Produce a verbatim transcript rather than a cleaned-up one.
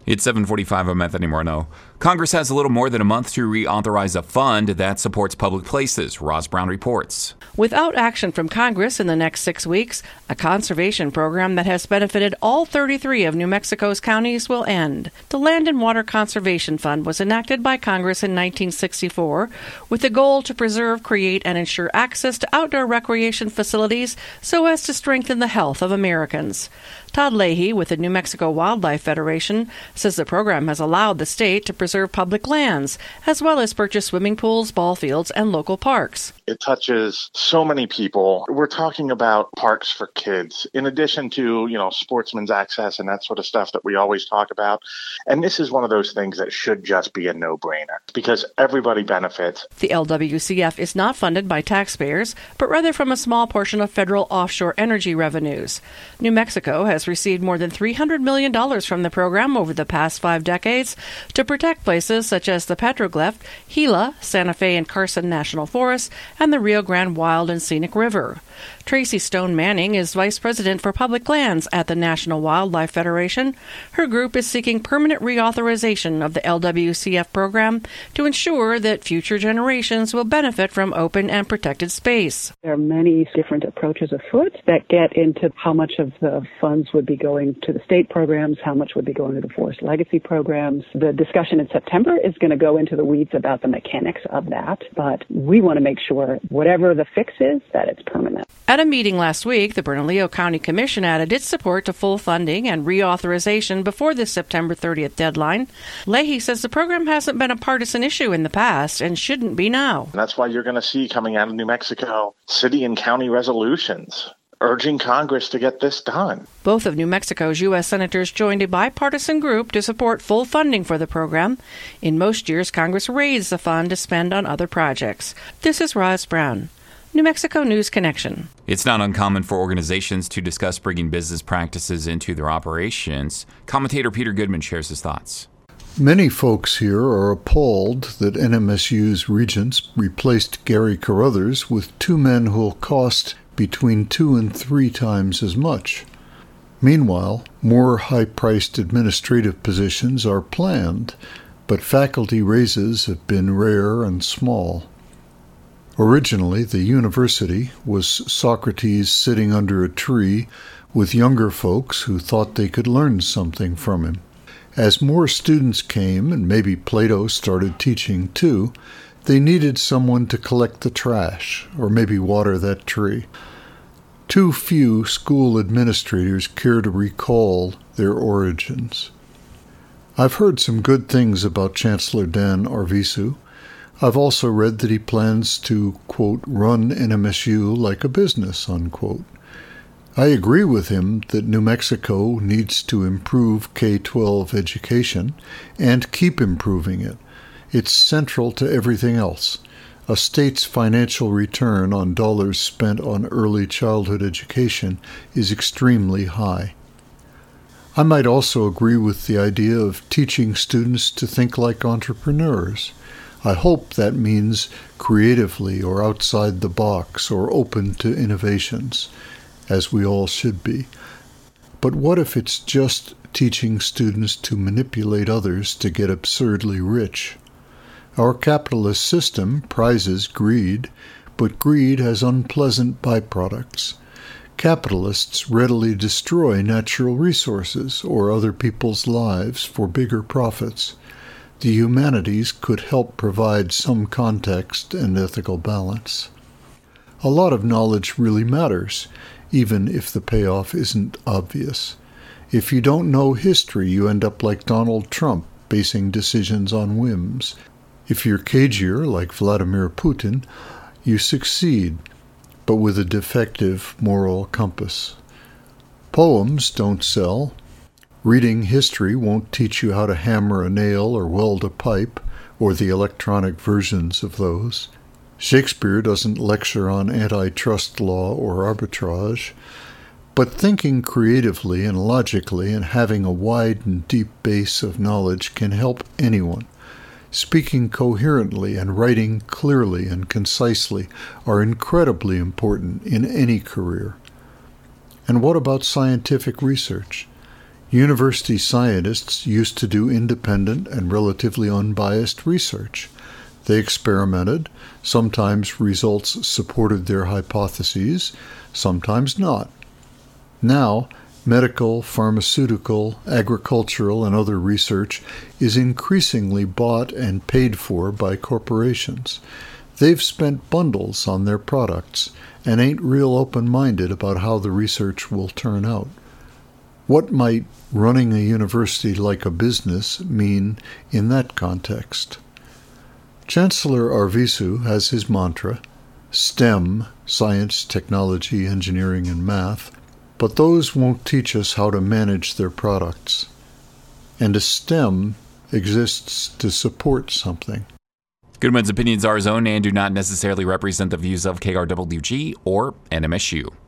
It's seven forty-five. I'm Anthony Morneau. Congress has a little more than a month to reauthorize a fund that supports public places. Roz Brown reports. Without action from Congress in the next six weeks, a conservation program that has benefited all thirty-three of New Mexico's counties will end. The Land and Water Conservation Fund was enacted by Congress in nineteen sixty-four with the goal to preserve, create, and ensure access to outdoor recreation facilities so as to strengthen the health of Americans. Todd Leahy with the New Mexico Wildlife Federation says the program has allowed the state to preserve public lands, as well as purchase swimming pools, ball fields, and local parks. It touches so many people. We're talking about parks for kids, in addition to, you know, sportsman's access and that sort of stuff that we always talk about. And this is one of those things that should just be a no-brainer, because everybody benefits. The L W C F is not funded by taxpayers, but rather from a small portion of federal offshore energy revenues. New Mexico has received more than three hundred million dollars from the program over the past five decades to protect places such as the Petroglyph, Gila, Santa Fe and Carson National Forests, and the Rio Grande Wild and Scenic River. Tracy Stone Manning is Vice President for Public Lands at the National Wildlife Federation. Her group is seeking permanent reauthorization of the L W C F program to ensure that future generations will benefit from open and protected space. There are many different approaches afoot that get into how much of the funds would be going to the state programs, how much would be going to the Forest Legacy programs. The discussion in September is going to go into the weeds about the mechanics of that, but we want to make sure whatever the fix is, that it's permanent. At a meeting last week, the Bernalillo County Commission added its support to full funding and reauthorization before the September thirtieth deadline. Leahy says the program hasn't been a partisan issue in the past and shouldn't be now. And that's why you're going to see coming out of New Mexico city and county resolutions urging Congress to get this done. Both of New Mexico's U S senators joined a bipartisan group to support full funding for the program. In most years, Congress raised the fund to spend on other projects. This is Roz Brown, New Mexico News Connection. It's not uncommon for organizations to discuss bringing business practices into their operations. Commentator Peter Goodman shares his thoughts. Many folks here are appalled that N M S U's regents replaced Gary Carruthers with two men who'll cost between two and three times as much. Meanwhile, more high-priced administrative positions are planned, but faculty raises have been rare and small. Originally, the university was Socrates sitting under a tree with younger folks who thought they could learn something from him. As more students came, and maybe Plato started teaching too, they needed someone to collect the trash, or maybe water that tree. Too few school administrators care to recall their origins. I've heard some good things about Chancellor Dan Arvizu. I've also read that he plans to, quote, run N M S U like a business, unquote. I agree with him that New Mexico needs to improve K twelve education and keep improving it. It's central to everything else. A state's financial return on dollars spent on early childhood education is extremely high. I might also agree with the idea of teaching students to think like entrepreneurs. I hope that means creatively or outside the box or open to innovations, as we all should be. But what if it's just teaching students to manipulate others to get absurdly rich? Our capitalist system prizes greed, but greed has unpleasant byproducts. Capitalists readily destroy natural resources or other people's lives for bigger profits. The humanities could help provide some context and ethical balance. A lot of knowledge really matters, even if the payoff isn't obvious. If you don't know history, you end up like Donald Trump, basing decisions on whims. If you're cagier, like Vladimir Putin, you succeed, but with a defective moral compass. Poems don't sell. Reading history won't teach you how to hammer a nail or weld a pipe, or the electronic versions of those. Shakespeare doesn't lecture on antitrust law or arbitrage. But thinking creatively and logically and having a wide and deep base of knowledge can help anyone. Speaking coherently and writing clearly and concisely are incredibly important in any career. And what about scientific research? University scientists used to do independent and relatively unbiased research. They experimented. Sometimes results supported their hypotheses, sometimes not. Now, medical, pharmaceutical, agricultural, and other research is increasingly bought and paid for by corporations. They've spent bundles on their products and ain't real open-minded about how the research will turn out. What might running a university like a business mean in that context? Chancellor Arvisu has his mantra, STEM, science, technology, engineering, and math, but those won't teach us how to manage their products. And a STEM exists to support something. Goodman's opinions are his own and do not necessarily represent the views of K R W G or N M S U.